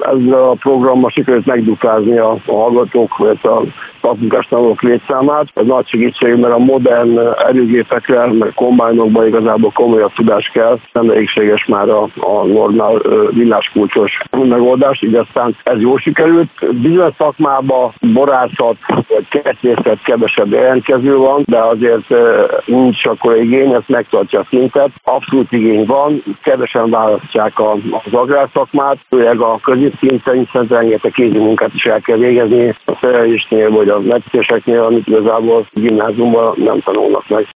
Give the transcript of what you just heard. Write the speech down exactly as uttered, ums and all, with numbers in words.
ezzel a programmal sikerült megduplázni a, a hallgatók, vagy a szakmunkástanulók létszámát. Ez nagy segítség, mert a modern erőgépekre, meg kombájnokban igazából komolyabb tudás kell, nem elégséges már a, a normál villáskulcsos megoldás, így aztán ez jól sikerült. Bizonyos szakmában borászat vagy kertészet kevesebb jelentkező van, de azért nincs akkor igény, ezt megtartja a szintet. Abszolút igény van, kevesen választják az agrárszakmát, főleg a középszinten, hiszen rengeteg kézi munkát is el kell végezni a szerelésnél vagy a meccséseknél, amit igazából gimnáziumban nem tanulnak meg.